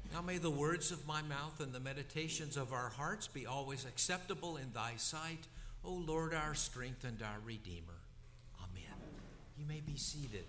Now may the words of my mouth and the meditations of our hearts be always acceptable in thy sight, O Lord, our strength and our Redeemer. Amen. You may be seated.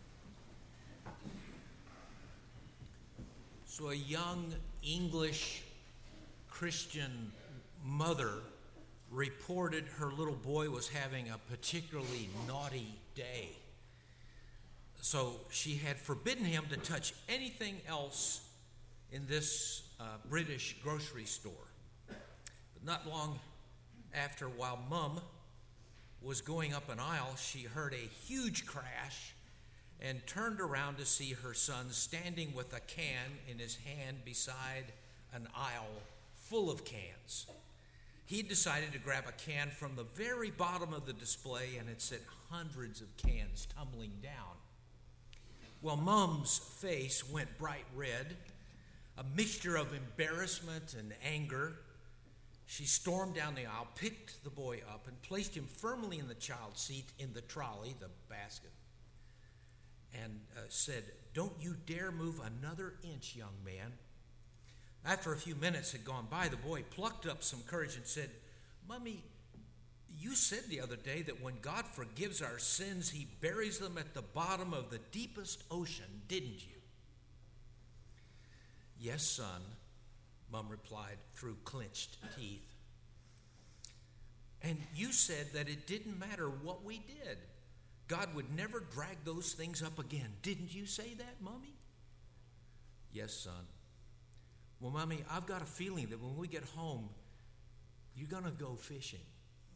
So a young English Christian mother reported her little boy was having a particularly naughty day. So she had forbidden him to touch anything else in this British grocery store. But not long after, while Mom was going up an aisle, she heard a huge crash and turned around to see her son standing with a can in his hand beside an aisle full of cans. He decided to grab a can from the very bottom of the display, and it sent hundreds of cans tumbling down. Well, Mom's face went bright red, a mixture of embarrassment and anger. She stormed down the aisle, picked the boy up, and placed him firmly in the child's seat in the trolley, the basket, and said, "Don't you dare move another inch, young man." After a few minutes had gone by, the boy plucked up some courage and said, "Mommy, you said the other day that when God forgives our sins, he buries them at the bottom of the deepest ocean, didn't you?" "Yes, son," Mom replied through clenched teeth. "And you said that it didn't matter what we did. God would never drag those things up again. Didn't you say that, Mommy?" "Yes, son." "Well, Mommy, I've got a feeling that when we get home, you're going to go fishing."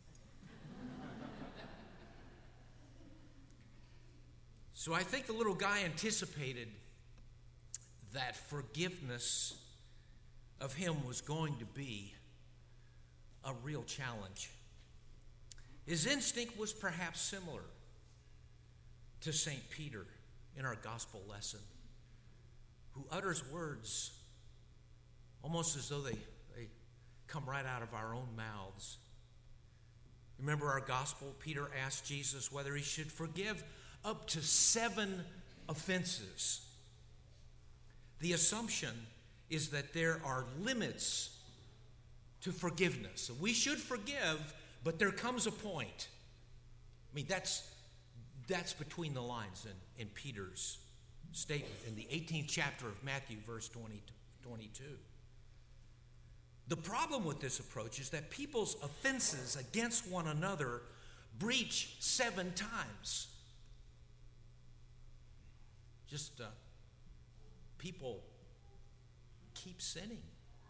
So I think the little guy anticipated that forgiveness of him was going to be a real challenge. His instinct was perhaps similar to St. Peter in our gospel lesson, who utters words almost as though they come right out of our own mouths. Remember our gospel? Peter asked Jesus whether he should forgive up to 7 offenses. The assumption is that there are limits to forgiveness. We should forgive, but there comes a point. I mean, that's between the lines in Peter's statement in the 18th chapter of Matthew, verse 22. The problem with this approach is that people's offenses against one another breach 7 times. Just people keep sinning.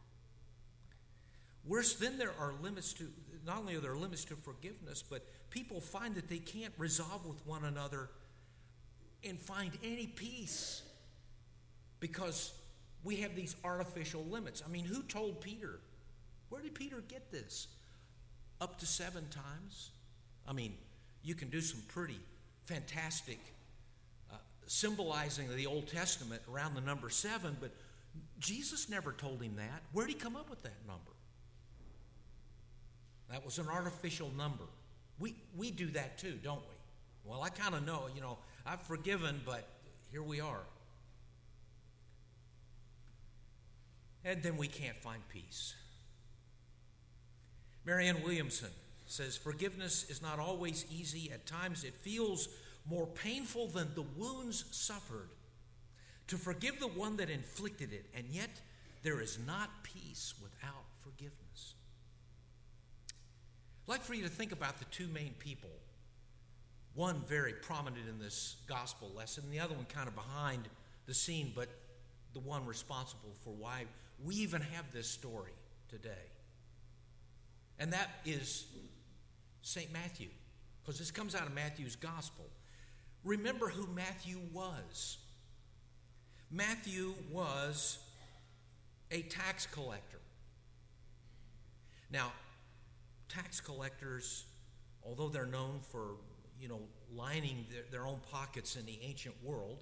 Worse, then there are limits to, not only are there limits to forgiveness, but people find that they can't resolve with one another and find any peace because we have these artificial limits. I mean, who told Peter? Where did Peter get this? Up to 7 times? I mean, you can do some pretty fantastic symbolizing of the Old Testament around the number 7, but Jesus never told him that. Where did he come up with that number? That was an artificial number. We do that too, don't we? Well, I kind of know, I've forgiven, but here we are. And then we can't find peace. Marianne Williamson says, "Forgiveness is not always easy. At times it feels more painful than the wounds suffered. To forgive the one that inflicted it, and yet there is not peace without forgiveness." I'd like for you to think about the 2 main people. One very prominent in this gospel lesson, and the other one kind of behind the scene, but the one responsible for why we even have this story today. And that is St. Matthew, because this comes out of Matthew's gospel. Remember who Matthew was. Matthew was a tax collector. Now, tax collectors, although they're known for, lining their own pockets in the ancient world,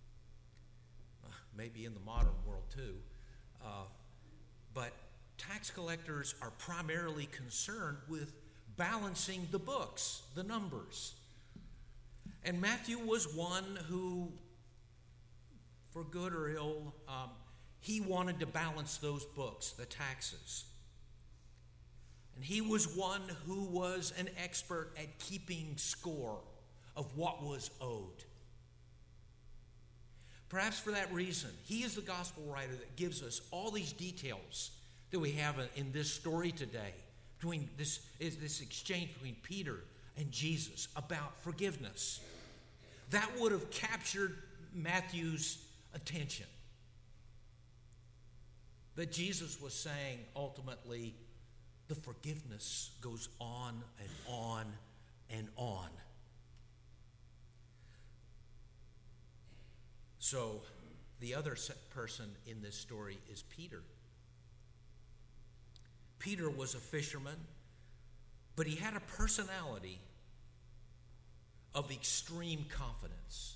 maybe in the modern world too, but tax collectors are primarily concerned with balancing the books, the numbers. And Matthew was one who, for good or ill, he wanted to balance those books, the taxes. And he was one who was an expert at keeping score of what was owed. Perhaps for that reason, he is the gospel writer that gives us all these details that we have in this story today, between this exchange between Peter and Jesus about forgiveness. That would have captured Matthew's attention. That Jesus was saying ultimately, the forgiveness goes on and on and on. So the other person in this story is Peter. Peter was a fisherman, but he had a personality of extreme confidence.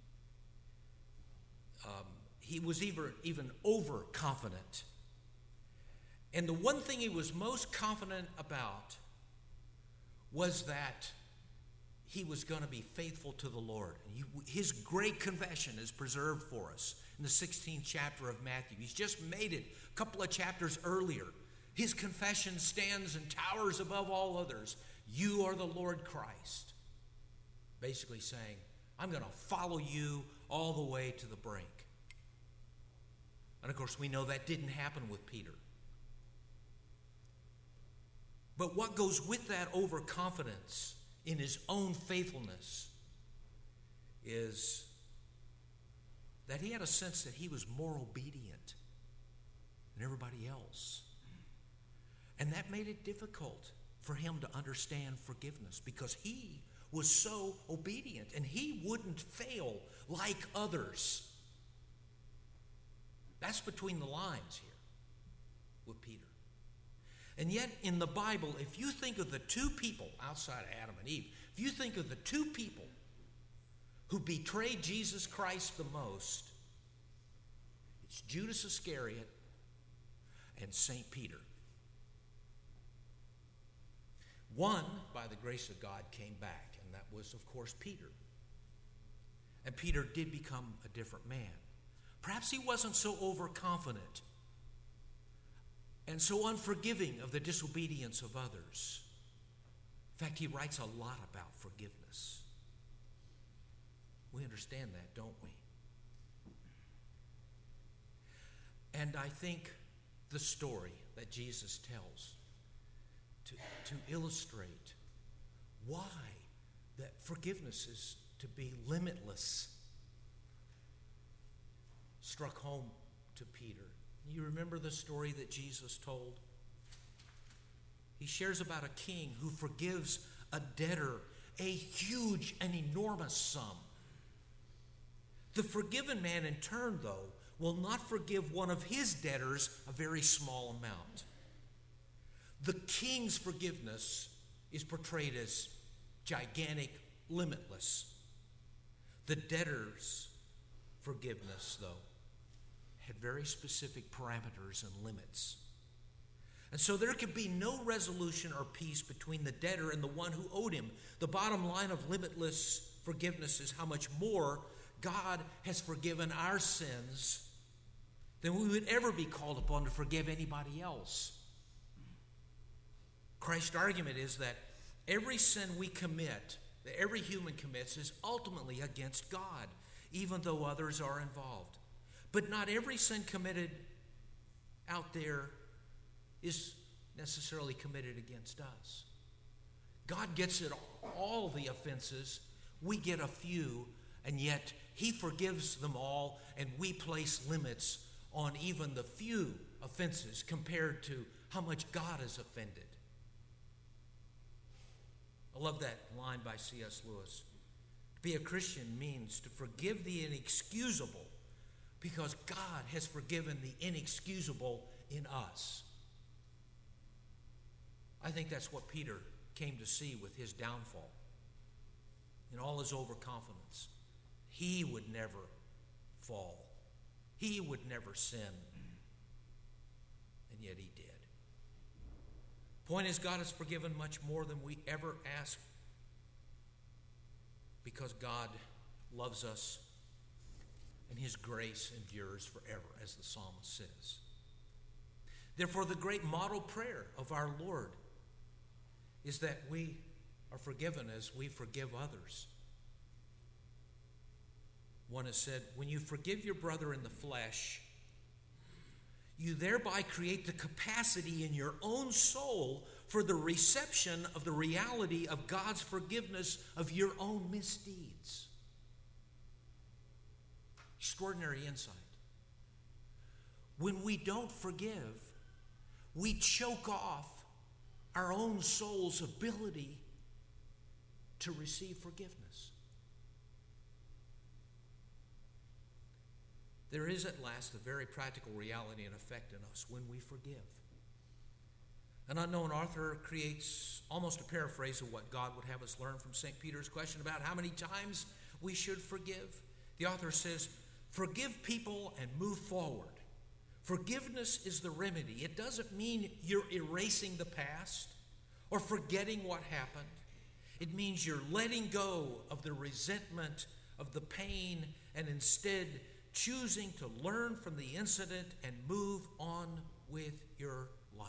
He was even overconfident. And the one thing he was most confident about was that he was going to be faithful to the Lord. His great confession is preserved for us in the 16th chapter of Matthew. He's just made it a couple of chapters earlier. His confession stands and towers above all others. You are the Lord Christ. Basically saying, I'm going to follow you all the way to the brink. And of course, we know that didn't happen with Peter. But what goes with that overconfidence in his own faithfulness is that he had a sense that he was more obedient than everybody else. And that made it difficult for him to understand forgiveness because he was so obedient and he wouldn't fail like others. That's between the lines here with Peter. And yet in the Bible, if you think of the two people outside of Adam and Eve, if you think of the two people who betrayed Jesus Christ the most, it's Judas Iscariot and St. Peter. One, by the grace of God, came back, and that was, of course, Peter. And Peter did become a different man. Perhaps he wasn't so overconfident and so unforgiving of the disobedience of others. In fact, he writes a lot about forgiveness. We understand that, don't we? And I think the story that Jesus tells to illustrate why that forgiveness is to be limitless struck home to Peter. You remember the story that Jesus told? He shares about a king who forgives a debtor a huge and enormous sum. The forgiven man in turn, though, will not forgive one of his debtors a very small amount. The king's forgiveness is portrayed as gigantic, limitless. The debtor's forgiveness, though, had very specific parameters and limits. And so there could be no resolution or peace between the debtor and the one who owed him. The bottom line of limitless forgiveness is how much more God has forgiven our sins than we would ever be called upon to forgive anybody else. Christ's argument is that every sin we commit, that every human commits, is ultimately against God, even though others are involved. But not every sin committed out there is necessarily committed against us. God gets it all the offenses. We get a few, and yet he forgives them all, and we place limits on even the few offenses compared to how much God has offended. I love that line by C.S. Lewis. To be a Christian means to forgive the inexcusable because God has forgiven the inexcusable in us. I think that's what Peter came to see with his downfall. In all his overconfidence, he would never fall. He would never sin. And yet he did. Point is, God has forgiven much more than we ever ask because God loves us and his grace endures forever, as the psalmist says. Therefore, the great model prayer of our Lord is that we are forgiven as we forgive others. One has said, when you forgive your brother in the flesh, you thereby create the capacity in your own soul for the reception of the reality of God's forgiveness of your own misdeeds. Extraordinary insight. When we don't forgive, we choke off our own soul's ability to receive forgiveness. There is at last a very practical reality and effect in us when we forgive. An unknown author creates almost a paraphrase of what God would have us learn from St. Peter's question about how many times we should forgive. The author says, forgive people and move forward. Forgiveness is the remedy. It doesn't mean you're erasing the past or forgetting what happened. It means you're letting go of the resentment, of the pain, and instead choosing to learn from the incident and move on with your life.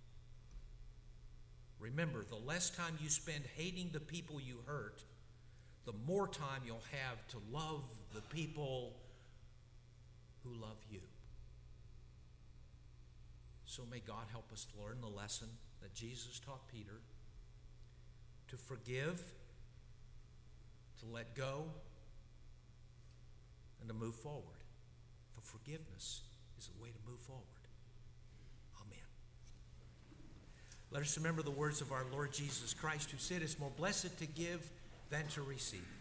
Remember, the less time you spend hating the people you hurt, the more time you'll have to love the people who love you. So may God help us to learn the lesson that Jesus taught Peter, to forgive, to let go, and to move forward. For forgiveness is the way to move forward. Amen. Let us remember the words of our Lord Jesus Christ, who said, it's more blessed to give than to receive.